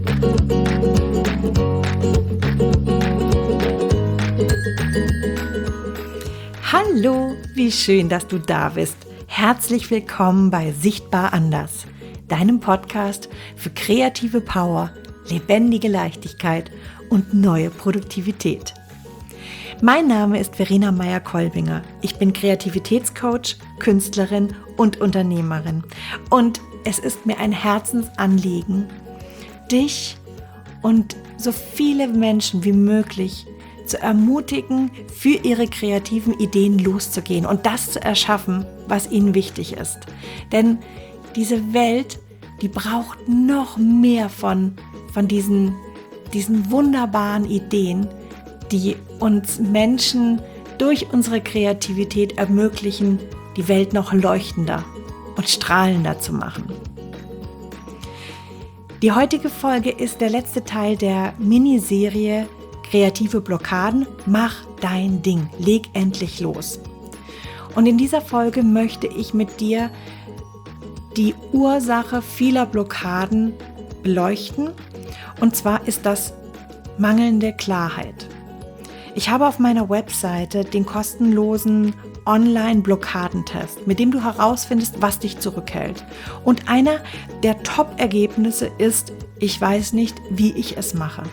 Hallo, wie schön, dass du da bist. Herzlich willkommen bei Sichtbar anders, deinem Podcast für kreative Power, lebendige Leichtigkeit und neue Produktivität. Mein Name ist Verena Meyer-Kolbinger. Ich bin Kreativitätscoach, Künstlerin und Unternehmerin. Und es ist mir ein Herzensanliegen, dich und so viele Menschen wie möglich zu ermutigen, für ihre kreativen Ideen loszugehen und das zu erschaffen, was ihnen wichtig ist. Denn diese Welt, die braucht noch mehr von diesen wunderbaren Ideen, die uns Menschen durch unsere Kreativität ermöglichen, die Welt noch leuchtender und strahlender zu machen. Die heutige Folge ist der letzte Teil der Miniserie Kreative Blockaden, mach dein Ding, leg endlich los. Und in dieser Folge möchte ich mit dir die Ursache vieler Blockaden beleuchten. Und zwar ist das mangelnde Klarheit. Ich habe auf meiner Webseite den kostenlosen Online-Blockadentest, mit dem du herausfindest, was dich zurückhält. Und einer der Top-Ergebnisse ist, ich weiß nicht, wie ich es mache.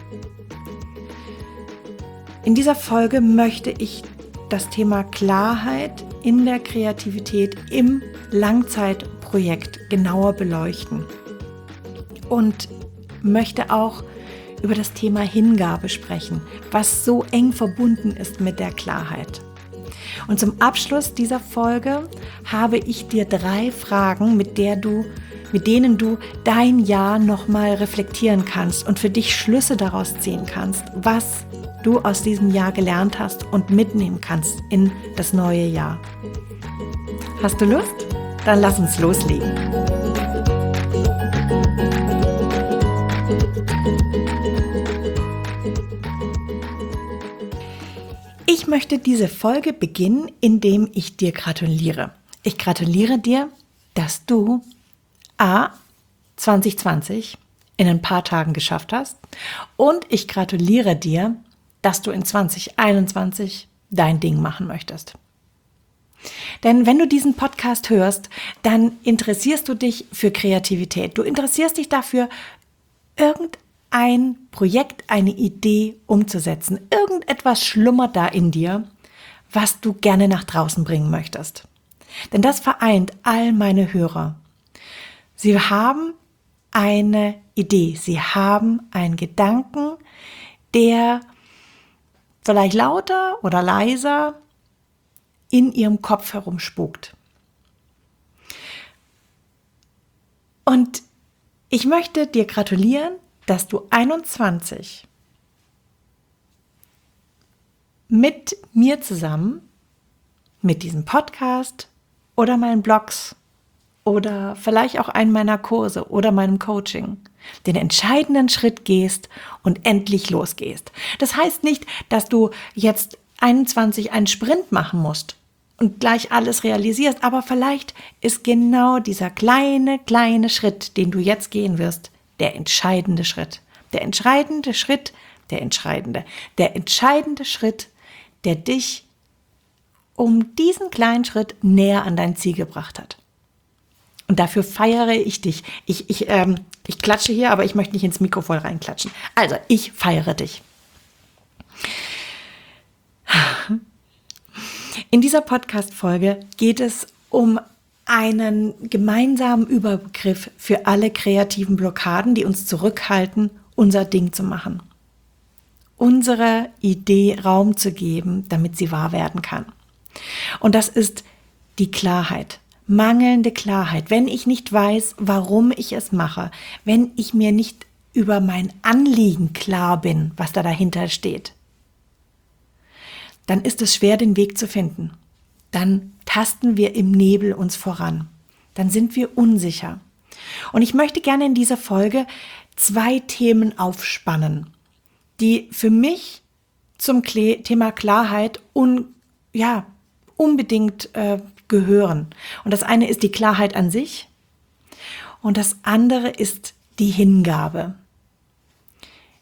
In dieser Folge möchte ich das Thema Klarheit in der Kreativität im Langzeitprojekt genauer beleuchten und möchte auch über das Thema Hingabe sprechen, was so eng verbunden ist mit der Klarheit. Und zum Abschluss dieser Folge habe ich dir 3 Fragen, mit denen du dein Jahr nochmal reflektieren kannst und für dich Schlüsse daraus ziehen kannst, was du aus diesem Jahr gelernt hast und mitnehmen kannst in das neue Jahr. Hast du Lust? Dann lass uns loslegen. Ich möchte diese Folge beginnen, indem ich dir gratuliere. Ich gratuliere dir, dass du 2020 in ein paar Tagen geschafft hast und ich gratuliere dir, dass du in 2021 dein Ding machen möchtest. Denn wenn du diesen Podcast hörst, dann interessierst du dich für Kreativität. Du interessierst dich dafür, irgendein Projekt, eine Idee umzusetzen. Irgendetwas schlummert da in dir, was du gerne nach draußen bringen möchtest. Denn das vereint all meine Hörer. Sie haben eine Idee, sie haben einen Gedanken, der vielleicht lauter oder leiser in ihrem Kopf herumspukt. Und ich möchte dir gratulieren, dass du 21 mit mir zusammen, mit diesem Podcast oder meinen Blogs oder vielleicht auch einen meiner Kurse oder meinem Coaching den entscheidenden Schritt gehst und endlich losgehst. Das heißt nicht, dass du jetzt 21 einen Sprint machen musst und gleich alles realisierst, aber vielleicht ist genau dieser kleine Schritt, den du jetzt gehen wirst, der entscheidende Schritt. Der entscheidende Schritt, der entscheidende Schritt, der dich um diesen kleinen Schritt näher an dein Ziel gebracht hat. Und dafür feiere ich dich. Ich klatsche hier, aber ich möchte nicht ins Mikrofon reinklatschen. Also, ich feiere dich. In dieser Podcast-Folge geht es um einen gemeinsamen Überbegriff für alle kreativen Blockaden, die uns zurückhalten, unser Ding zu machen. Unsere Idee Raum zu geben, damit sie wahr werden kann. Und das ist die Klarheit. Mangelnde Klarheit, wenn ich nicht weiß, warum ich es mache, wenn ich mir nicht über mein Anliegen klar bin, was da dahinter steht, dann ist es schwer, den Weg zu finden. Dann tasten wir im Nebel uns voran. Dann sind wir unsicher. Und ich möchte gerne in dieser Folge 2 Themen aufspannen, die für mich zum Thema Klarheit unbedingt gehören. Und das eine ist die Klarheit an sich und das andere ist die Hingabe.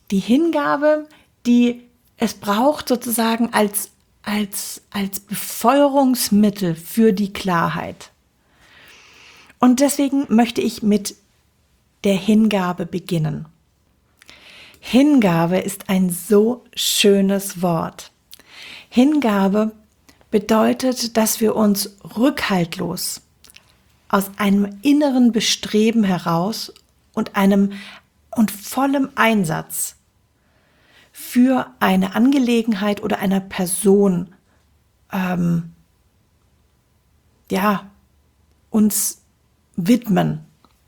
Die Hingabe, die es braucht sozusagen als Befeuerungsmittel für die Klarheit. Und deswegen möchte ich mit der Hingabe beginnen. Hingabe ist ein so schönes Wort. Hingabe bedeutet, dass wir uns rückhaltlos aus einem inneren Bestreben heraus und vollem Einsatz für eine Angelegenheit oder einer Person uns widmen.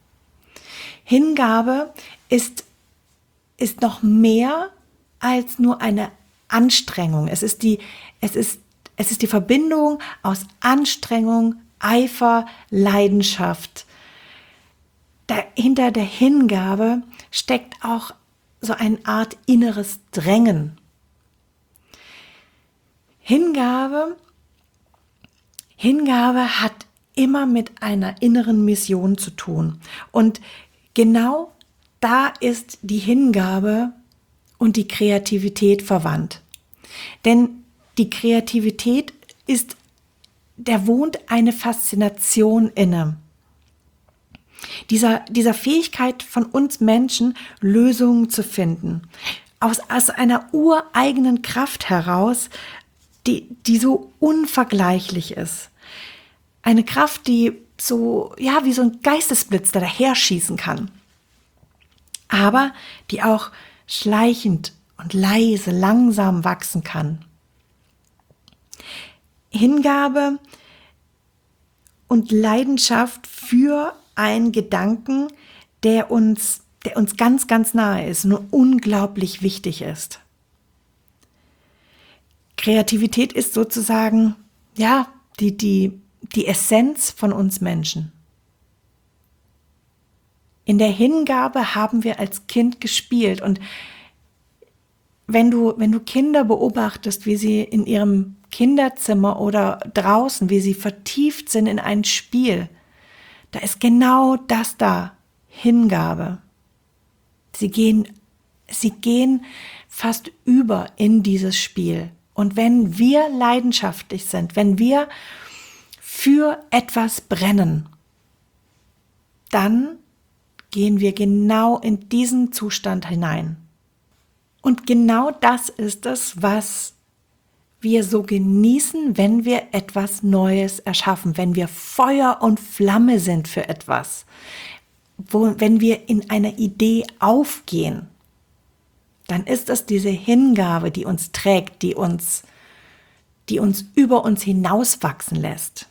Hingabe ist noch mehr als nur eine Anstrengung. Es ist die Verbindung aus Anstrengung, Eifer, Leidenschaft. Hinter der Hingabe steckt auch so eine Art inneres Drängen. Hingabe hat immer mit einer inneren Mission zu tun. Und genau da ist die Hingabe und die Kreativität verwandt. Denn die Kreativität der wohnt eine Faszination inne. Dieser Fähigkeit von uns Menschen, Lösungen zu finden. Aus einer ureigenen Kraft heraus, die so unvergleichlich ist. Eine Kraft, die so, wie so ein Geistesblitz da daher schießen kann. Aber die auch schleichend und leise, langsam wachsen kann. Hingabe und Leidenschaft für einen Gedanken, der uns ganz, ganz nahe ist und unglaublich wichtig ist. Kreativität ist sozusagen, die Essenz von uns Menschen. In der Hingabe haben wir als Kind gespielt und wenn du Kinder beobachtest, wie sie in ihrem Kinderzimmer oder draußen, wie sie vertieft sind in ein Spiel, da ist genau das da, Hingabe. Sie gehen fast über in dieses Spiel. Und wenn wir leidenschaftlich sind, wenn wir für etwas brennen, dann gehen wir genau in diesen Zustand hinein. Und genau das ist es, was wir so genießen, wenn wir etwas Neues erschaffen, wenn wir Feuer und Flamme sind für etwas, wenn wir in einer Idee aufgehen, dann ist es diese Hingabe, die uns trägt, die uns über uns hinauswachsen lässt.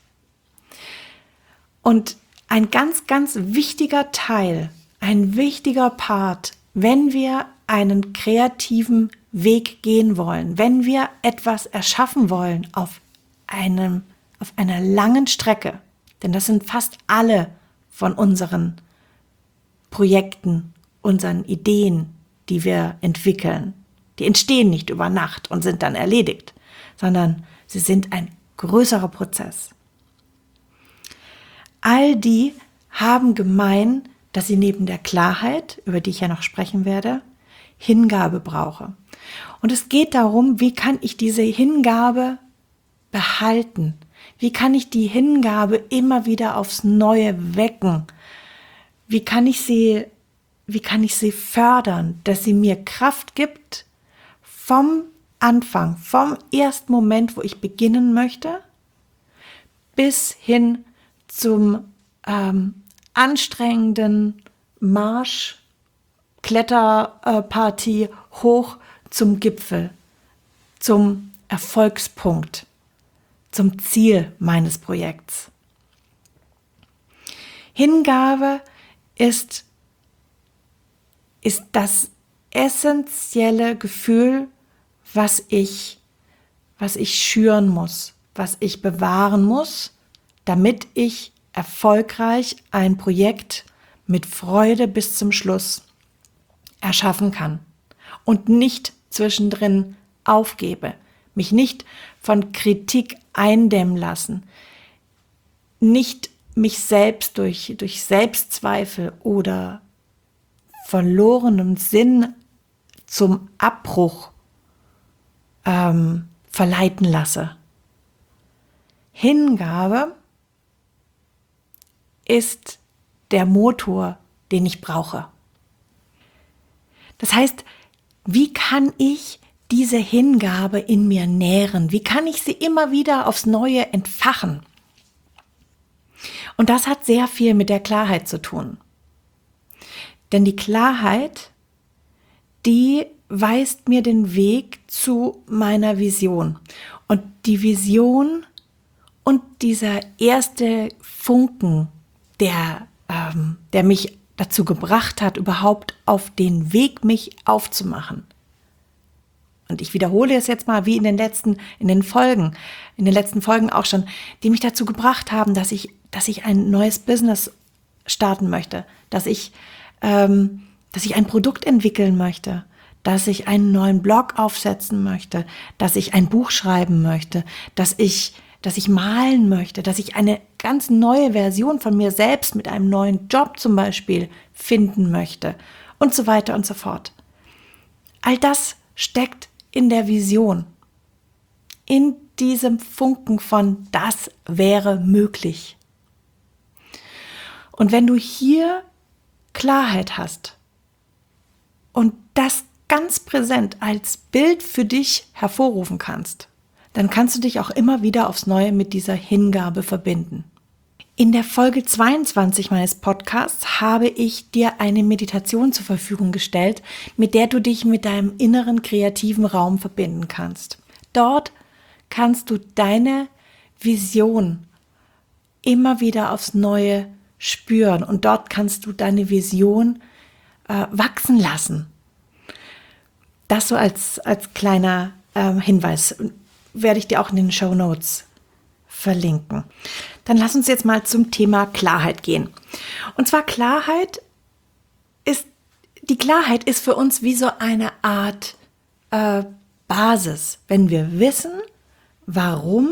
Und ein ganz, ganz wichtiger Teil, ein wichtiger Part, wenn wir einen kreativen Weg gehen wollen, wenn wir etwas erschaffen wollen auf einer langen Strecke, denn das sind fast alle von unseren Projekten, unseren Ideen, die wir entwickeln. Die entstehen nicht über Nacht und sind dann erledigt, sondern sie sind ein größerer Prozess. All die haben gemein, dass sie neben der Klarheit, über die ich ja noch sprechen werde, Hingabe brauche. Und es geht darum, wie kann ich diese Hingabe behalten? Wie kann ich die Hingabe immer wieder aufs Neue wecken? Wie kann ich sie fördern, dass sie mir Kraft gibt vom Anfang, vom ersten Moment, wo ich beginnen möchte, bis hin zum anstrengenden Marsch, Kletterpartie hoch zum Gipfel, zum Erfolgspunkt, zum Ziel meines Projekts. Hingabe ist das essentielle Gefühl, was ich schüren muss, was ich bewahren muss, damit ich erfolgreich ein Projekt mit Freude bis zum Schluss erschaffen kann und nicht zwischendrin aufgebe, mich nicht von Kritik eindämmen lassen, nicht mich selbst durch Selbstzweifel oder verlorenem Sinn zum Abbruch verleiten lasse. Hingabe ist der Motor, den ich brauche. Das heißt, wie kann ich diese Hingabe in mir nähren? Wie kann ich sie immer wieder aufs Neue entfachen? Und das hat sehr viel mit der Klarheit zu tun. Denn die Klarheit, die weist mir den Weg zu meiner Vision. Und die Vision und dieser erste Funken, der mich dazu gebracht hat, überhaupt auf den Weg mich aufzumachen. Und ich wiederhole es jetzt mal wie in den letzten Folgen auch schon, die mich dazu gebracht haben, dass ich ein neues Business starten möchte, dass ich ein Produkt entwickeln möchte, dass ich einen neuen Blog aufsetzen möchte, dass ich ein Buch schreiben möchte, dass ich malen möchte, dass ich eine ganz neue Version von mir selbst mit einem neuen Job zum Beispiel finden möchte und so weiter und so fort. All das steckt in der Vision, in diesem Funken von das wäre möglich. Und wenn du hier Klarheit hast und das ganz präsent als Bild für dich hervorrufen kannst, dann kannst du dich auch immer wieder aufs Neue mit dieser Hingabe verbinden. In der Folge 22 meines Podcasts habe ich dir eine Meditation zur Verfügung gestellt, mit der du dich mit deinem inneren kreativen Raum verbinden kannst. Dort kannst du deine Vision immer wieder aufs Neue spüren und dort kannst du deine Vision wachsen lassen. Das so als kleiner Hinweis werde ich dir auch in den Shownotes verlinken. Dann lass uns jetzt mal zum Thema Klarheit gehen. Und zwar die Klarheit ist für uns wie so eine Art Basis. Wenn wir wissen, warum,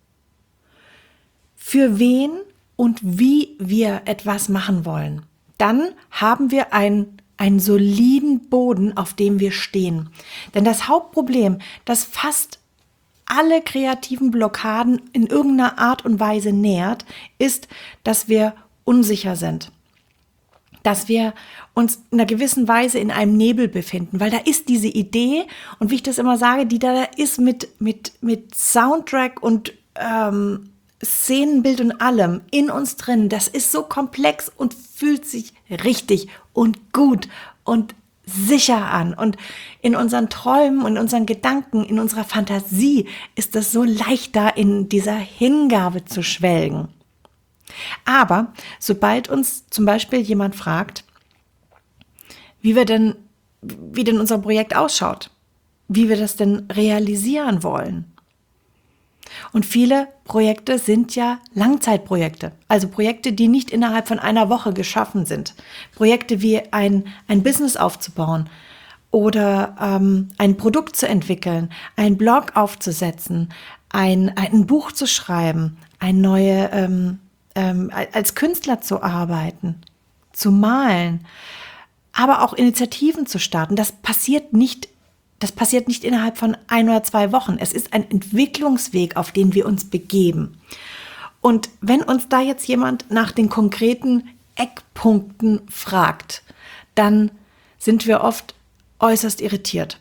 für wen und wie wir etwas machen wollen, dann haben wir einen soliden Boden, auf dem wir stehen. Denn das Hauptproblem, das fast alle kreativen Blockaden in irgendeiner Art und Weise nährt, ist, dass wir unsicher sind. Dass wir uns in einer gewissen Weise in einem Nebel befinden, weil da ist diese Idee und wie ich das immer sage, die da ist mit Soundtrack und Szenenbild und allem in uns drin. Das ist so komplex und fühlt sich richtig und gut und sicher an. Und in unseren Träumen und in unseren Gedanken, in unserer Fantasie ist es so leicht, da in dieser Hingabe zu schwelgen. Aber sobald uns zum Beispiel jemand fragt, wie denn unser Projekt ausschaut, wie wir das denn realisieren wollen. Und viele Projekte sind ja Langzeitprojekte, also Projekte, die nicht innerhalb von einer Woche geschaffen sind. Projekte wie ein Business aufzubauen oder ein Produkt zu entwickeln, einen Blog aufzusetzen, ein Buch zu schreiben, als Künstler zu arbeiten, zu malen, aber auch Initiativen zu starten. Das passiert nicht innerhalb von 1 oder 2 Wochen. Es ist ein Entwicklungsweg, auf den wir uns begeben. Und wenn uns da jetzt jemand nach den konkreten Eckpunkten fragt, dann sind wir oft äußerst irritiert,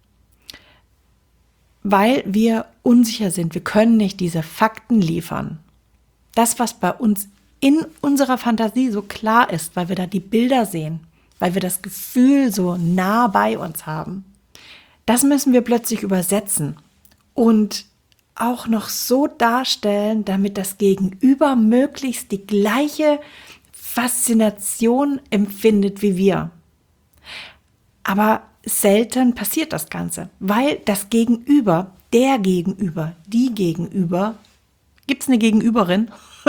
weil wir unsicher sind. Wir können nicht diese Fakten liefern. Das, was bei uns in unserer Fantasie so klar ist, weil wir da die Bilder sehen, weil wir das Gefühl so nah bei uns haben, das müssen wir plötzlich übersetzen und auch noch so darstellen, damit das Gegenüber möglichst die gleiche Faszination empfindet wie wir. Aber selten passiert das Ganze, weil das Gegenüber, die Gegenüber, gibt's eine Gegenüberin?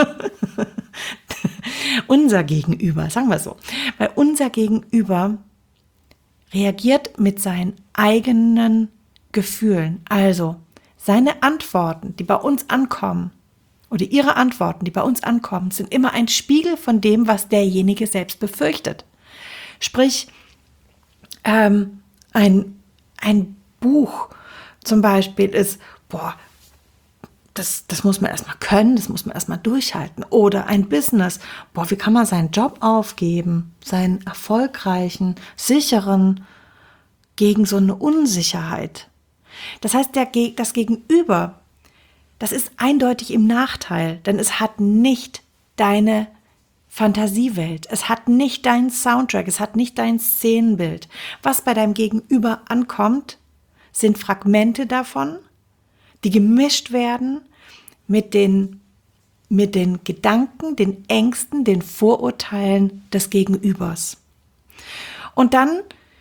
Unser Gegenüber, sagen wir so, weil unser Gegenüber reagiert mit seinen eigenen Gefühlen. Also seine Antworten, die bei uns ankommen, oder ihre Antworten, die bei uns ankommen, sind immer ein Spiegel von dem, was derjenige selbst befürchtet. Sprich, Ein Buch zum Beispiel ist, das muss man erstmal können, das muss man erstmal durchhalten. Oder ein Business, wie kann man seinen Job aufgeben, seinen erfolgreichen, sicheren, gegen so eine Unsicherheit. Das heißt, das Gegenüber, das ist eindeutig im Nachteil, denn es hat nicht deine Fantasiewelt, es hat nicht deinen Soundtrack, es hat nicht dein Szenenbild. Was bei deinem Gegenüber ankommt, sind Fragmente davon, die gemischt werden mit den Gedanken, den Ängsten, den Vorurteilen des Gegenübers. Und dann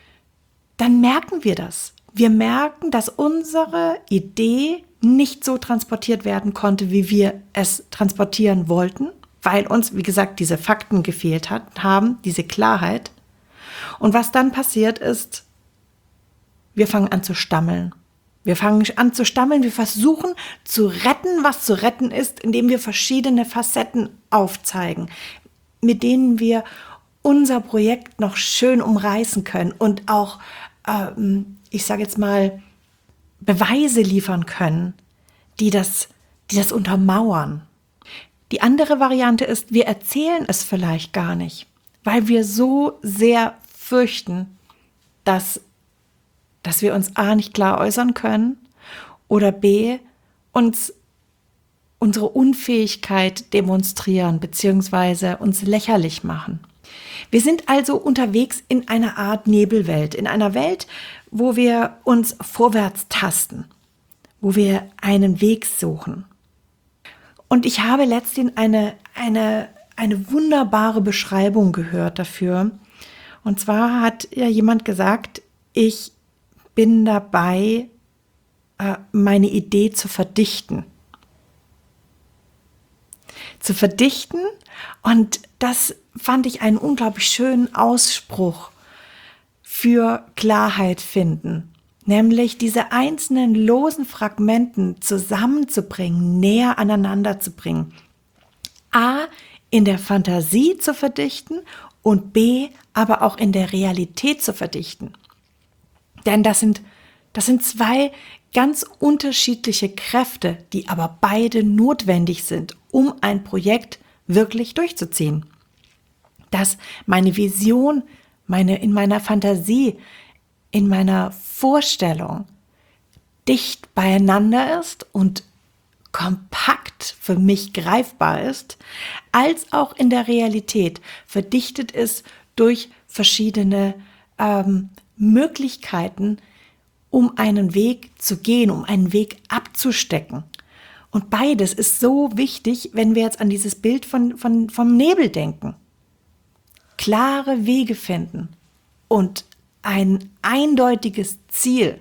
merken wir das. Wir merken, dass unsere Idee nicht so transportiert werden konnte, wie wir es transportieren wollten, weil uns, wie gesagt, diese Fakten gefehlt haben, diese Klarheit. Und was dann passiert ist, wir fangen an zu stammeln. Wir versuchen zu retten, was zu retten ist, indem wir verschiedene Facetten aufzeigen, mit denen wir unser Projekt noch schön umreißen können und auch, ich sage jetzt mal, Beweise liefern können, die das untermauern. Die andere Variante ist, wir erzählen es vielleicht gar nicht, weil wir so sehr fürchten, dass wir uns A, nicht klar äußern können oder B, uns unsere Unfähigkeit demonstrieren bzw. uns lächerlich machen. Wir sind also unterwegs in einer Art Nebelwelt, in einer Welt, wo wir uns vorwärts tasten, wo wir einen Weg suchen. Und ich habe letztens eine wunderbare Beschreibung gehört dafür. Und zwar hat ja jemand gesagt, ich bin dabei, meine Idee zu verdichten. Und das fand ich einen unglaublich schönen Ausspruch für Klarheit finden. Nämlich diese einzelnen losen Fragmenten zusammenzubringen, näher aneinander zu bringen. A, in der Fantasie zu verdichten und B, aber auch in der Realität zu verdichten. Denn das sind zwei ganz unterschiedliche Kräfte, die aber beide notwendig sind, um ein Projekt wirklich durchzuziehen. Dass meine Vision, in meiner Fantasie, in meiner Vorstellung dicht beieinander ist und kompakt für mich greifbar ist, als auch in der Realität verdichtet ist durch verschiedene Möglichkeiten, um einen Weg zu gehen, um einen Weg abzustecken. Und beides ist so wichtig, wenn wir jetzt an dieses Bild vom Nebel denken. Klare Wege finden und ein eindeutiges Ziel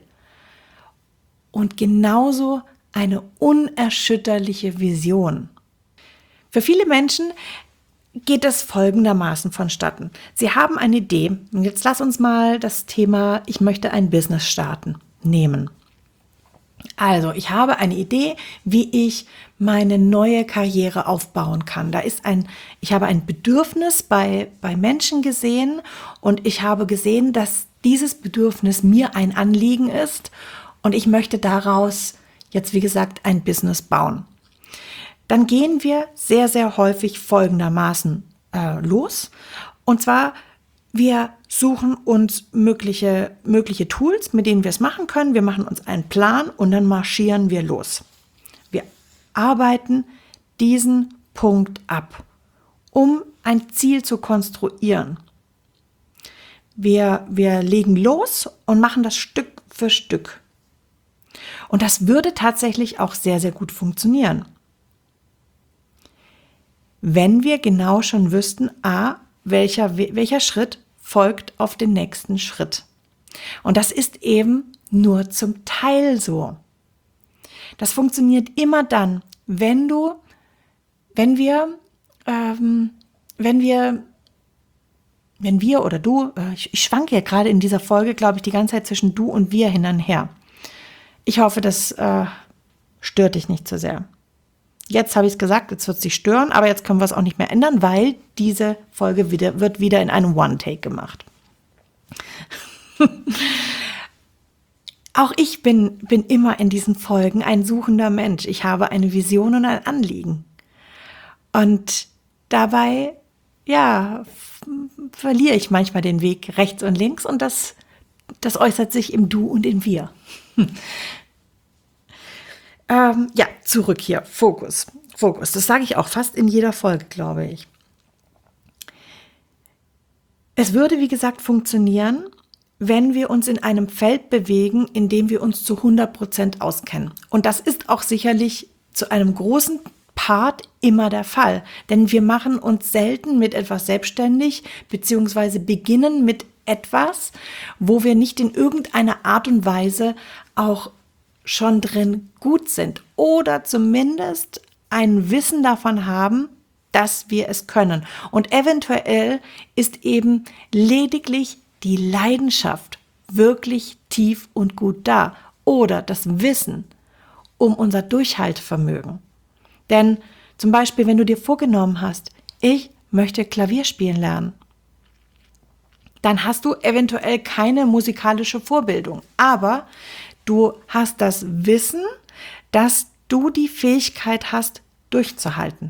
und genauso eine unerschütterliche Vision. Für viele Menschen geht es folgendermaßen vonstatten. Sie haben eine Idee. Und jetzt lass uns mal das Thema, ich möchte ein Business starten, nehmen. Also, ich habe eine Idee, wie ich meine neue Karriere aufbauen kann. Ich habe ein Bedürfnis bei Menschen gesehen und ich habe gesehen, dass dieses Bedürfnis mir ein Anliegen ist und ich möchte daraus jetzt, wie gesagt, ein Business bauen. Dann gehen wir sehr, sehr häufig folgendermaßen los. Und zwar, wir suchen uns mögliche Tools, mit denen wir es machen können. Wir machen uns einen Plan und dann marschieren wir los. Wir arbeiten diesen Punkt ab, um ein Ziel zu konstruieren. Wir legen los und machen das Stück für Stück. Und das würde tatsächlich auch sehr, sehr gut funktionieren. Wenn wir genau schon wüssten, welcher Schritt folgt auf den nächsten Schritt. Und das ist eben nur zum Teil so. Das funktioniert immer dann, wenn wir oder du, ich schwanke ja gerade in dieser Folge, glaube ich, die ganze Zeit zwischen du und wir hin und her. Ich hoffe, das stört dich nicht zu sehr. Jetzt habe ich es gesagt, jetzt wird es dich stören, aber jetzt können wir es auch nicht mehr ändern, weil diese Folge wird wieder in einem One-Take gemacht. Auch ich bin immer in diesen Folgen ein suchender Mensch. Ich habe eine Vision und ein Anliegen. Und dabei, verliere ich manchmal den Weg rechts und links und das äußert sich im Du und in Wir. Zurück hier. Fokus. Das sage ich auch fast in jeder Folge, glaube ich. Es würde, wie gesagt, funktionieren, wenn wir uns in einem Feld bewegen, in dem wir uns zu 100% auskennen. Und das ist auch sicherlich zu einem großen Part immer der Fall. Denn wir machen uns selten mit etwas selbstständig, beziehungsweise beginnen mit etwas, wo wir nicht in irgendeiner Art und Weise auch schon drin gut sind oder zumindest ein Wissen davon haben, dass wir es können. Und eventuell ist eben lediglich die Leidenschaft wirklich tief und gut da oder das Wissen um unser Durchhaltevermögen. Denn zum Beispiel, wenn du dir vorgenommen hast, ich möchte Klavier spielen lernen, dann hast du eventuell keine musikalische Vorbildung, aber du hast das Wissen, dass du die Fähigkeit hast, durchzuhalten.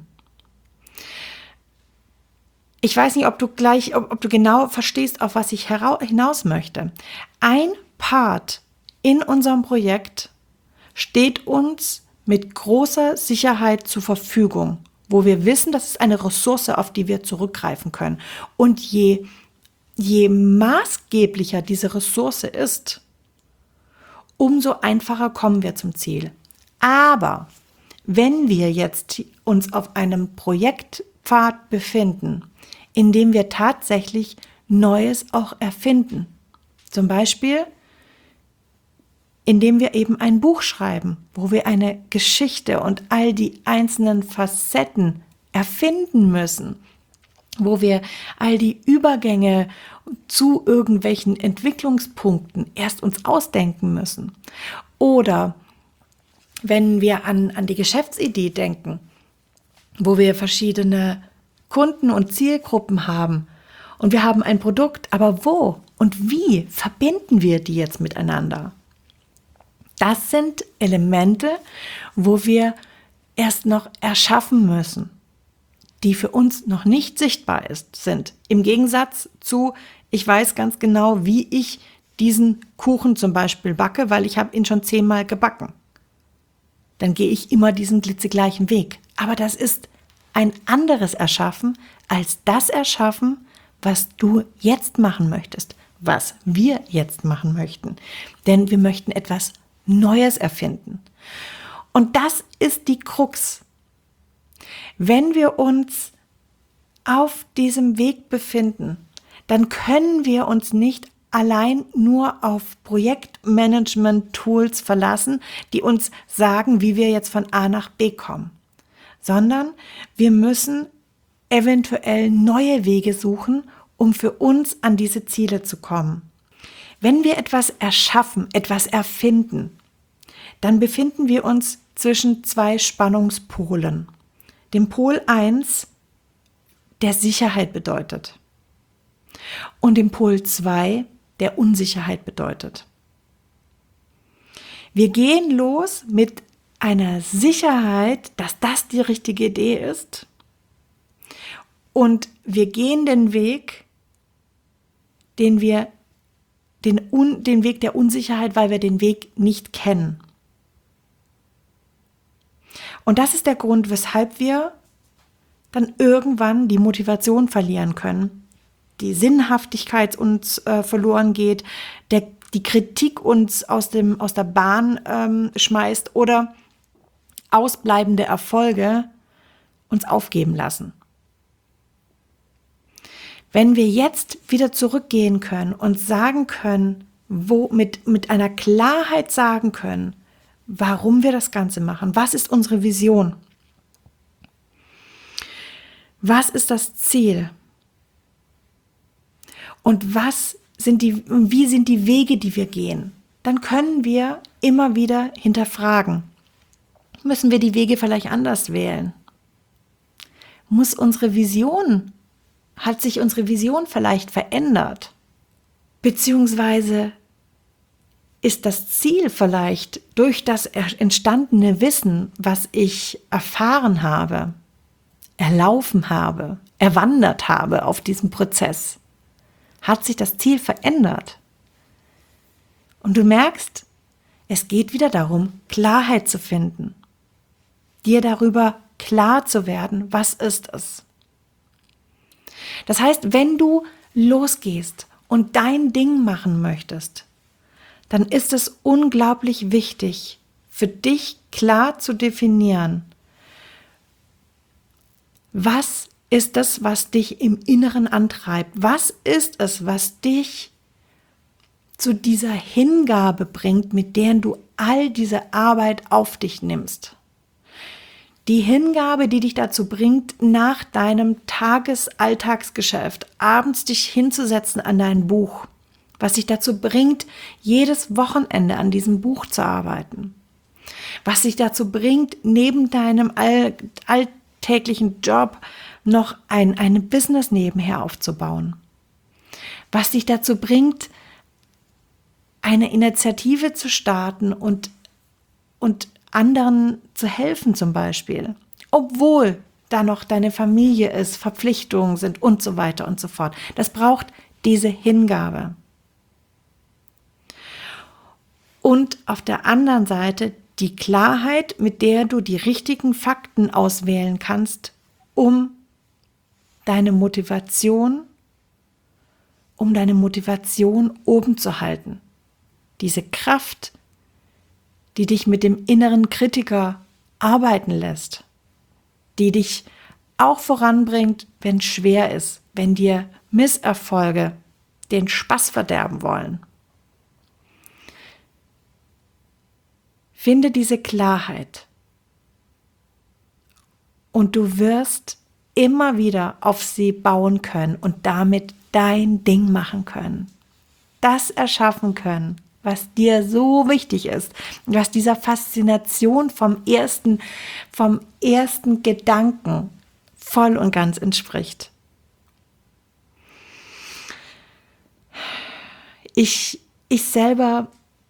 Ich weiß nicht, ob du genau verstehst, auf was ich hinaus möchte. Ein Part in unserem Projekt steht uns mit großer Sicherheit zur Verfügung, wo wir wissen, das ist eine Ressource, auf die wir zurückgreifen können. Und je maßgeblicher diese Ressource ist, umso einfacher kommen wir zum Ziel. Aber wenn wir jetzt uns auf einem Projektpfad befinden, in dem wir tatsächlich Neues auch erfinden, zum Beispiel indem wir eben ein Buch schreiben, wo wir eine Geschichte und all die einzelnen Facetten erfinden müssen, wo wir all die Übergänge zu irgendwelchen Entwicklungspunkten erst uns ausdenken müssen. Oder wenn wir an die Geschäftsidee denken, wo wir verschiedene Kunden und Zielgruppen haben und wir haben ein Produkt, aber wo und wie verbinden wir die jetzt miteinander? Das sind Elemente, wo wir erst noch erschaffen müssen, die für uns noch nicht sichtbar sind. Im Gegensatz zu, ich weiß ganz genau, wie ich diesen Kuchen zum Beispiel backe, weil ich habe ihn schon 10-mal gebacken. Dann gehe ich immer diesen glitzegleichen Weg. Aber das ist ein anderes Erschaffen als das Erschaffen, was du jetzt machen möchtest, was wir jetzt machen möchten. Denn wir möchten etwas Neues erfinden. Und das ist die Krux. Wenn wir uns auf diesem Weg befinden, dann können wir uns nicht allein nur auf Projektmanagement-Tools verlassen, die uns sagen, wie wir jetzt von A nach B kommen, sondern wir müssen eventuell neue Wege suchen, um für uns an diese Ziele zu kommen. Wenn wir etwas erschaffen, etwas erfinden, dann befinden wir uns zwischen 2 Spannungspolen. Dem Pol 1, der Sicherheit bedeutet, und dem Pol 2, der Unsicherheit bedeutet. Wir gehen los mit einer Sicherheit, dass das die richtige Idee ist, und wir gehen den Weg, den Weg der Unsicherheit, weil wir den Weg nicht kennen. Und das ist der Grund, weshalb wir dann irgendwann die Motivation verlieren können, die Sinnhaftigkeit uns verloren geht, die Kritik uns aus der Bahn schmeißt oder ausbleibende Erfolge uns aufgeben lassen. Wenn wir jetzt wieder zurückgehen können und sagen können, mit einer Klarheit sagen können, warum wir das Ganze machen, was ist unsere Vision, was ist das Ziel und wie sind die Wege, die wir gehen, dann können wir immer wieder hinterfragen. Müssen wir die Wege vielleicht anders wählen? Hat sich unsere Vision vielleicht verändert? Beziehungsweise ist das Ziel vielleicht durch das entstandene Wissen, was ich erfahren habe, erlaufen habe, erwandert habe auf diesem Prozess, hat sich das Ziel verändert. Und du merkst, es geht wieder darum, Klarheit zu finden, dir darüber klar zu werden, was ist es. Das heißt, wenn du losgehst und dein Ding machen möchtest, dann ist es unglaublich wichtig, für dich klar zu definieren, was ist es, was dich im Inneren antreibt? Was ist es, was dich zu dieser Hingabe bringt, mit der du all diese Arbeit auf dich nimmst? Die Hingabe, die dich dazu bringt, nach deinem Alltagsgeschäft abends dich hinzusetzen an dein Buch, was dich dazu bringt, jedes Wochenende an diesem Buch zu arbeiten, was dich dazu bringt, neben deinem alltäglichen Job noch ein Business nebenher aufzubauen, was dich dazu bringt, eine Initiative zu starten und anderen zu helfen zum Beispiel, obwohl da noch deine Familie ist, Verpflichtungen sind und so weiter und so fort. Das braucht diese Hingabe. Und auf der anderen Seite die Klarheit, mit der du die richtigen Fakten auswählen kannst, um deine Motivation oben zu halten. Diese Kraft, die dich mit dem inneren Kritiker arbeiten lässt, die dich auch voranbringt, wenn es schwer ist, wenn dir Misserfolge den Spaß verderben wollen. Finde diese Klarheit und du wirst immer wieder auf sie bauen können und damit dein Ding machen können. Das erschaffen können, was dir so wichtig ist, was dieser Faszination vom ersten Gedanken voll und ganz entspricht. Ich selber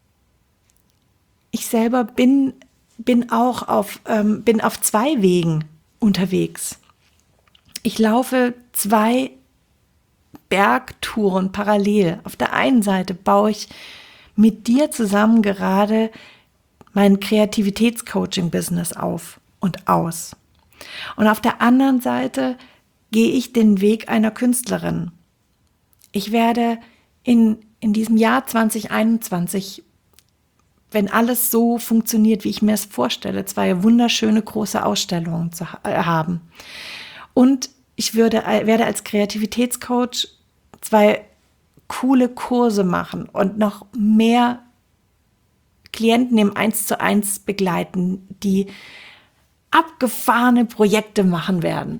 bin auch auf 2 Wegen unterwegs. Ich laufe 2 Bergtouren parallel. Auf der einen Seite baue ich mit dir zusammen gerade mein Kreativitätscoaching-Business auf und aus. Und auf der anderen Seite gehe ich den Weg einer Künstlerin. Ich werde in diesem Jahr 2021, wenn alles so funktioniert, wie ich mir es vorstelle, 2 wunderschöne große Ausstellungen haben. Und ich werde als Kreativitätscoach 2 coole Kurse machen und noch mehr Klienten im 1:1 begleiten, die abgefahrene Projekte machen werden.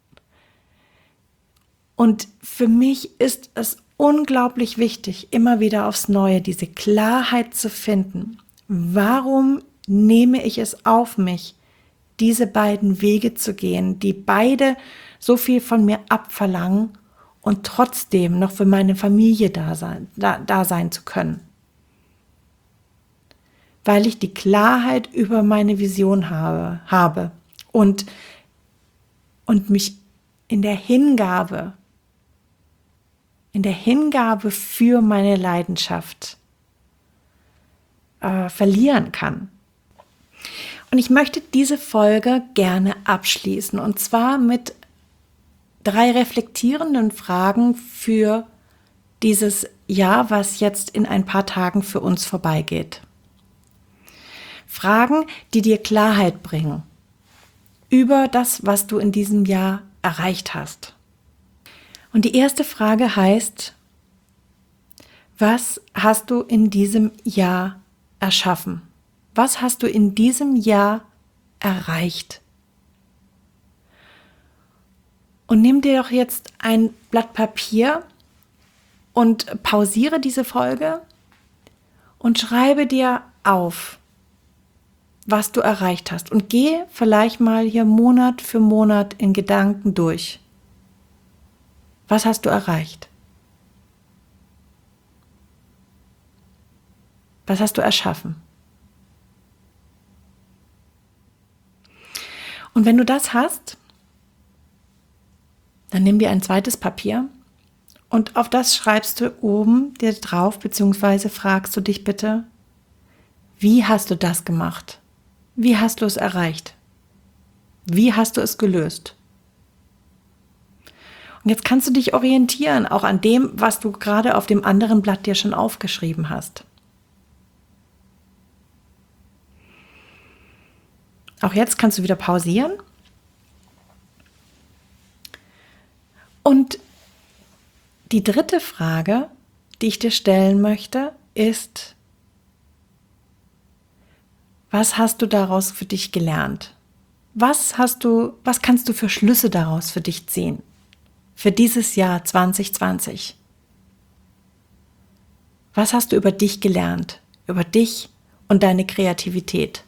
Und für mich ist es unglaublich wichtig, immer wieder aufs Neue diese Klarheit zu finden. Warum nehme ich es auf mich, diese beiden Wege zu gehen, die beide so viel von mir abverlangen und trotzdem noch für meine Familie da sein zu können? Weil ich die Klarheit über meine Vision habe und mich in der Hingabe für meine Leidenschaft verlieren kann. Und ich möchte diese Folge gerne abschließen, und zwar mit 3 reflektierenden Fragen für dieses Jahr, was jetzt in ein paar Tagen für uns vorbeigeht. Fragen, die dir Klarheit bringen über das, was du in diesem Jahr erreicht hast. Und die erste Frage heißt: Was hast du in diesem Jahr erschaffen? Was hast du in diesem Jahr erreicht? Und nimm dir doch jetzt ein Blatt Papier und pausiere diese Folge und schreibe dir auf, was du erreicht hast. Und geh vielleicht mal hier Monat für Monat in Gedanken durch. Was hast du erreicht? Was hast du erschaffen? Und wenn du das hast, dann nimm dir ein zweites Papier und auf das schreibst du oben dir drauf, beziehungsweise fragst du dich bitte, wie hast du das gemacht? Wie hast du es erreicht? Wie hast du es gelöst? Und jetzt kannst du dich orientieren, auch an dem, was du gerade auf dem anderen Blatt dir schon aufgeschrieben hast. Auch jetzt kannst du wieder pausieren. Und die dritte Frage, die ich dir stellen möchte, ist, was hast du daraus für dich gelernt? Was kannst du für Schlüsse daraus für dich ziehen? Für dieses Jahr 2020? Was hast du über dich gelernt? Über dich und deine Kreativität?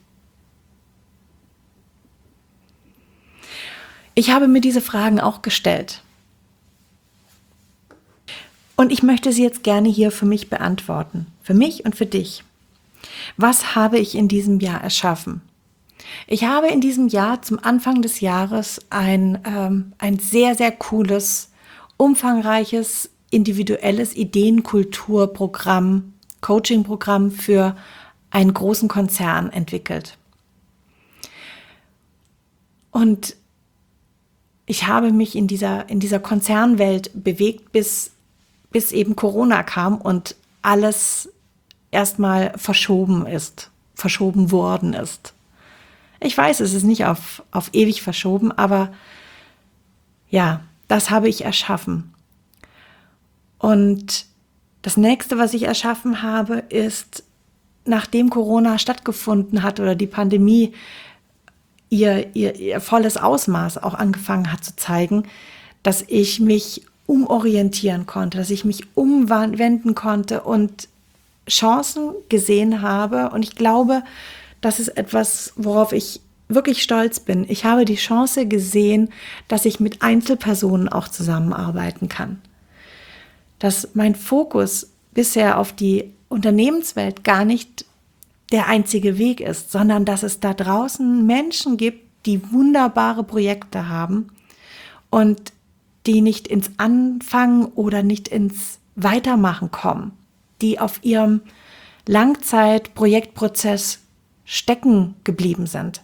Ich habe mir diese Fragen auch gestellt. Und ich möchte sie jetzt gerne hier für mich beantworten. Für mich und für dich. Was habe ich in diesem Jahr erschaffen? Ich habe in diesem Jahr zum Anfang des Jahres ein sehr, sehr cooles, umfangreiches, individuelles Ideenkulturprogramm, Coaching-Programm für einen großen Konzern entwickelt. Und ich habe mich in dieser Konzernwelt bewegt, bis eben Corona kam und alles erstmal verschoben worden ist. Ich weiß, es ist nicht auf ewig verschoben, aber ja, das habe ich erschaffen. Und das nächste, was ich erschaffen habe, ist, nachdem Corona stattgefunden hat oder die Pandemie ihr volles Ausmaß auch angefangen hat zu zeigen, dass ich mich umorientieren konnte, dass ich mich umwenden konnte und Chancen gesehen habe. Und ich glaube, das ist etwas, worauf ich wirklich stolz bin. Ich habe die Chance gesehen, dass ich mit Einzelpersonen auch zusammenarbeiten kann. Dass mein Fokus bisher auf die Unternehmenswelt gar nicht der einzige Weg ist, sondern dass es da draußen Menschen gibt, die wunderbare Projekte haben und die nicht ins Anfangen oder nicht ins Weitermachen kommen, die auf ihrem Langzeit-Projektprozess stecken geblieben sind.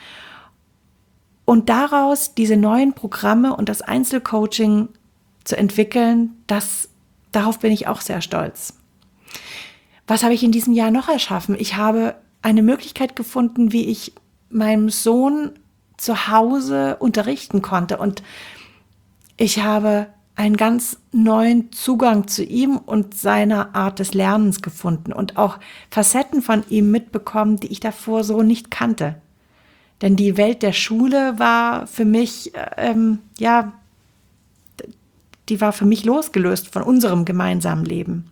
Und daraus diese neuen Programme und das Einzelcoaching zu entwickeln, darauf bin ich auch sehr stolz. Was habe ich in diesem Jahr noch erschaffen? Ich habe eine Möglichkeit gefunden, wie ich meinem Sohn zu Hause unterrichten konnte. Und ich habe einen ganz neuen Zugang zu ihm und seiner Art des Lernens gefunden und auch Facetten von ihm mitbekommen, die ich davor so nicht kannte. Denn die Welt der Schule war für mich, die war für mich losgelöst von unserem gemeinsamen Leben.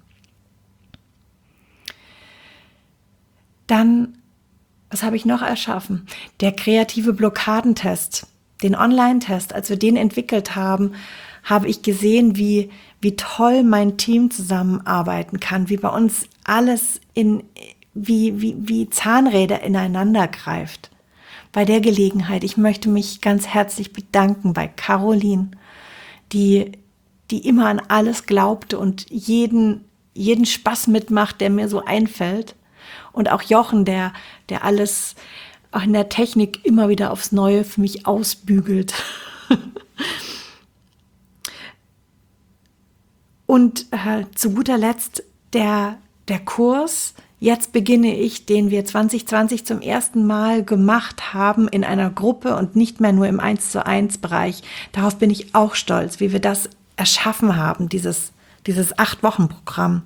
Dann, was habe ich noch erschaffen? Der kreative Blockadentest, den Online-Test, als wir den entwickelt haben, habe ich gesehen, wie toll mein Team zusammenarbeiten kann, wie bei uns alles wie Zahnräder ineinander greift. Bei der Gelegenheit, ich möchte mich ganz herzlich bedanken bei Caroline, die immer an alles glaubte und jeden Spaß mitmacht, der mir so einfällt. Und auch Jochen, der alles auch in der Technik immer wieder aufs Neue für mich ausbügelt. Und zu guter Letzt der Kurs, jetzt beginne ich, den wir 2020 zum ersten Mal gemacht haben in einer Gruppe und nicht mehr nur im 1:1 Bereich. Darauf bin ich auch stolz, wie wir das erschaffen haben, dieses 8-Wochen-Programm.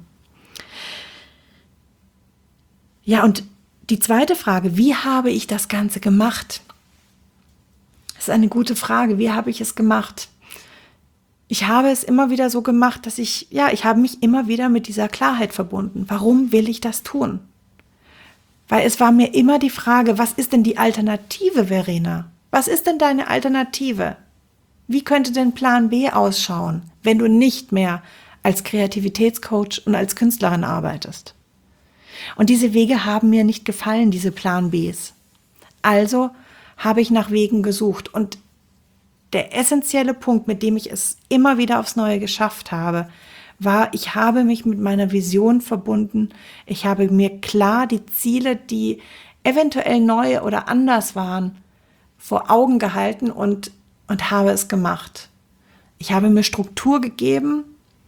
Ja, und die zweite Frage, wie habe ich das Ganze gemacht? Das ist eine gute Frage. Wie habe ich es gemacht? Ich habe es immer wieder so gemacht, dass ich habe mich immer wieder mit dieser Klarheit verbunden. Warum will ich das tun? Weil es war mir immer die Frage, was ist denn die Alternative, Verena? Was ist denn deine Alternative? Wie könnte denn Plan B ausschauen, wenn du nicht mehr als Kreativitätscoach und als Künstlerin arbeitest? Und diese Wege haben mir nicht gefallen, diese Plan Bs. Also habe ich nach Wegen gesucht. Und der essentielle Punkt, mit dem ich es immer wieder aufs Neue geschafft habe, war, ich habe mich mit meiner Vision verbunden. Ich habe mir klar die Ziele, die eventuell neu oder anders waren, vor Augen gehalten und habe es gemacht. Ich habe mir Struktur gegeben.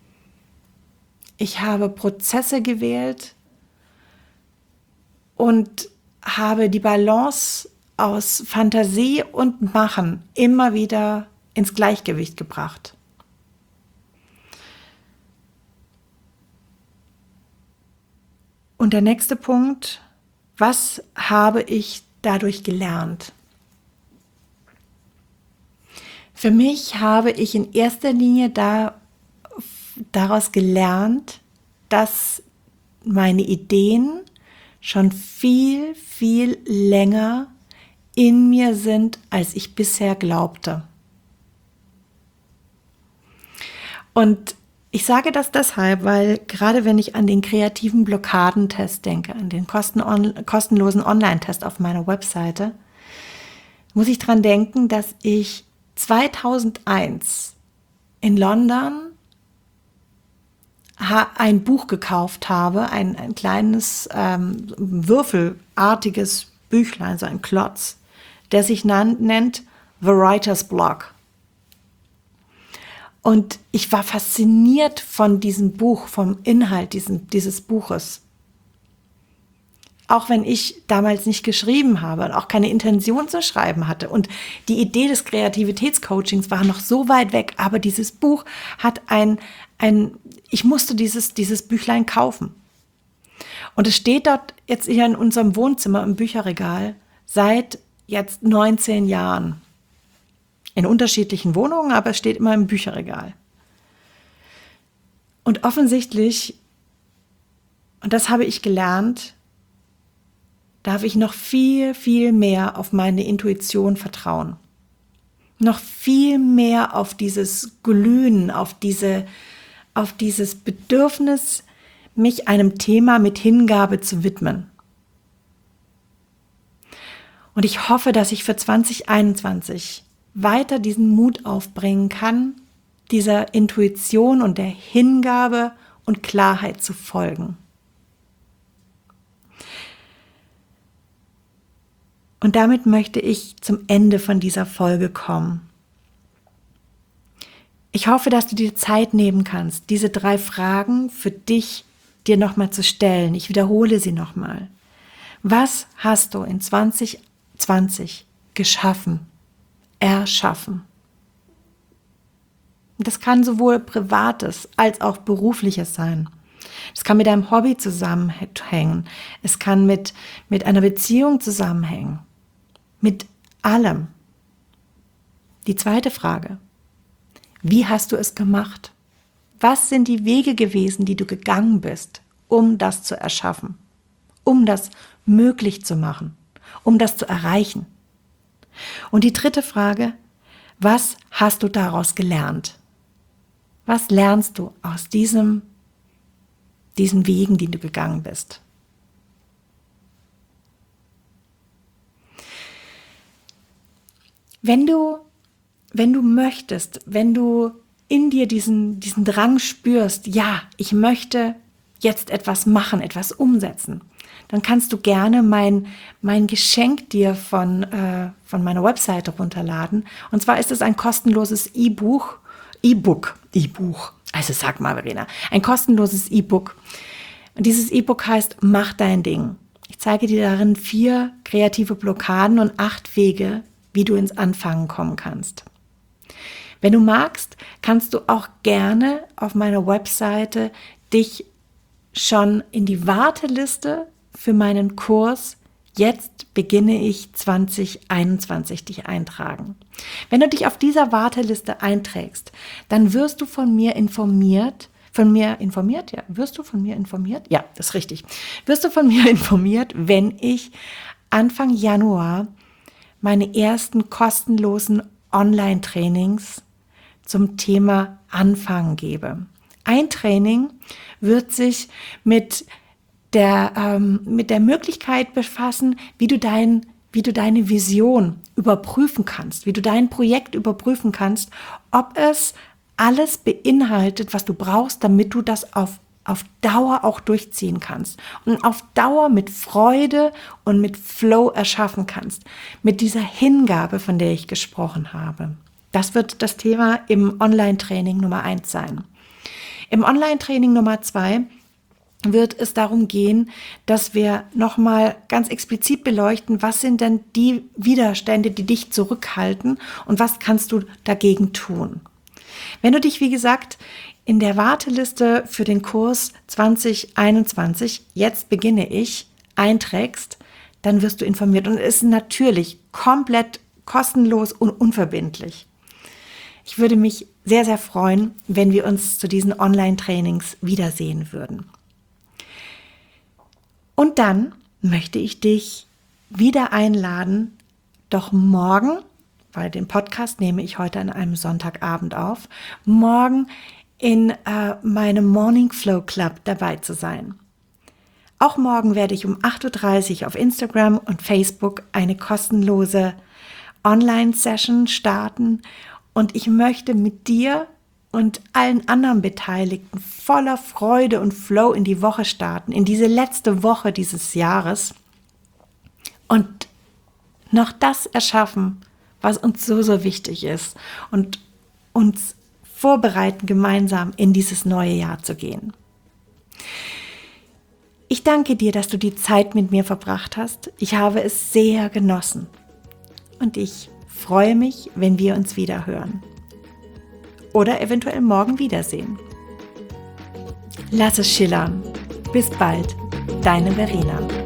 Ich habe Prozesse gewählt und habe die Balance aus Fantasie und Machen immer wieder ins Gleichgewicht gebracht. Und der nächste Punkt, was habe ich dadurch gelernt? Für mich habe ich in erster Linie daraus gelernt, dass meine Ideen schon viel, viel länger in mir sind, als ich bisher glaubte. Und ich sage das deshalb, weil gerade wenn ich an den kreativen Blockadentest denke, an den kostenlosen Online-Test auf meiner Webseite, muss ich dran denken, dass ich 2001 in London ein Buch gekauft habe, ein kleines würfelartiges Büchlein, so ein Klotz, der sich nennt The Writer's Block. Und ich war fasziniert von diesem Buch, vom Inhalt dieses Buches. Auch wenn ich damals nicht geschrieben habe und auch keine Intention zu schreiben hatte. Und die Idee des Kreativitätscoachings war noch so weit weg. Aber dieses Buch hat ich musste dieses Büchlein kaufen. Und es steht dort jetzt hier in unserem Wohnzimmer im Bücherregal seit jetzt 19 Jahren. In unterschiedlichen Wohnungen, aber es steht immer im Bücherregal. Und offensichtlich, und das habe ich gelernt, darf ich noch viel, viel mehr auf meine Intuition vertrauen. Noch viel mehr auf dieses Glühen, auf dieses Bedürfnis, mich einem Thema mit Hingabe zu widmen. Und ich hoffe, dass ich für 2021 weiter diesen Mut aufbringen kann, dieser Intuition und der Hingabe und Klarheit zu folgen. Und damit möchte ich zum Ende von dieser Folge kommen. Ich hoffe, dass du dir Zeit nehmen kannst, diese 3 Fragen für dich dir nochmal zu stellen. Ich wiederhole sie nochmal. Was hast du in 2020 geschaffen, erschaffen? Das kann sowohl Privates als auch Berufliches sein. Es kann mit einem Hobby zusammenhängen. Es kann mit einer Beziehung zusammenhängen. Mit allem. Die zweite Frage. Wie hast du es gemacht? Was sind die Wege gewesen, die du gegangen bist, um das zu erschaffen? Um das möglich zu machen? Um das zu erreichen? Und die dritte Frage. Was hast du daraus gelernt? Was lernst du aus diesen Wegen, die du gegangen bist? Wenn du möchtest, wenn du in dir diesen Drang spürst, ja, ich möchte jetzt etwas machen, etwas umsetzen, dann kannst du gerne mein Geschenk dir von meiner Webseite runterladen. Und zwar ist es ein kostenloses E-Book. Also sag mal, Verena, ein kostenloses E-Book. Und dieses E-Book heißt Mach dein Ding. Ich zeige dir darin 4 kreative Blockaden und 8 Wege, wie du ins Anfangen kommen kannst. Wenn du magst, kannst du auch gerne auf meiner Webseite dich schon in die Warteliste für meinen Kurs Jetzt beginne ich 2021 dich eintragen. Wenn du dich auf dieser Warteliste einträgst, dann wirst du von mir informiert. Ja, wirst du von mir informiert? Ja, das ist richtig. Wirst du von mir informiert, wenn ich Anfang Januar meine ersten kostenlosen Online-Trainings zum Thema Anfangen gebe. Ein Training wird sich mit mit der Möglichkeit befassen, wie du deine Vision überprüfen kannst, wie du dein Projekt überprüfen kannst, ob es alles beinhaltet, was du brauchst, damit du das auf Dauer auch durchziehen kannst und auf Dauer mit Freude und mit Flow erschaffen kannst, mit dieser Hingabe, von der ich gesprochen habe. Das wird das Thema im Online-Training Nummer 1 sein. Im Online-Training Nummer 2 wird es darum gehen, dass wir nochmal ganz explizit beleuchten, was sind denn die Widerstände, die dich zurückhalten und was kannst du dagegen tun. Wenn du dich, wie gesagt, in der Warteliste für den Kurs 2021, jetzt beginne ich, einträgst, dann wirst du informiert und es ist natürlich komplett kostenlos und unverbindlich. Ich würde mich sehr, sehr freuen, wenn wir uns zu diesen Online-Trainings wiedersehen würden. Und dann möchte ich dich wieder einladen, doch morgen, weil den Podcast nehme ich heute an einem Sonntagabend auf, morgen in meinem Morning Flow Club dabei zu sein. Auch morgen werde ich um 8.30 Uhr auf Instagram und Facebook eine kostenlose Online-Session starten und ich möchte mit dir und allen anderen Beteiligten voller Freude und Flow in die Woche starten, in diese letzte Woche dieses Jahres und noch das erschaffen, was uns so, so wichtig ist und uns vorbereiten, gemeinsam in dieses neue Jahr zu gehen. Ich danke dir, dass du die Zeit mit mir verbracht hast. Ich habe es sehr genossen und ich freue mich, wenn wir uns wieder hören oder eventuell morgen wiedersehen. Lass es schillern. Bis bald, deine Verena.